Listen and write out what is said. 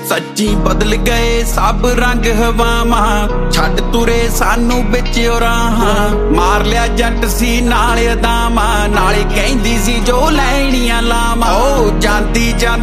सच्ची बदल गए सब रंग हवावां छड्ड तुरे सानू बिच राहां मार लिया जट सी नाल अदावां नाले कहंदी सी जो लैणियां लावां ओ जांदी जांदी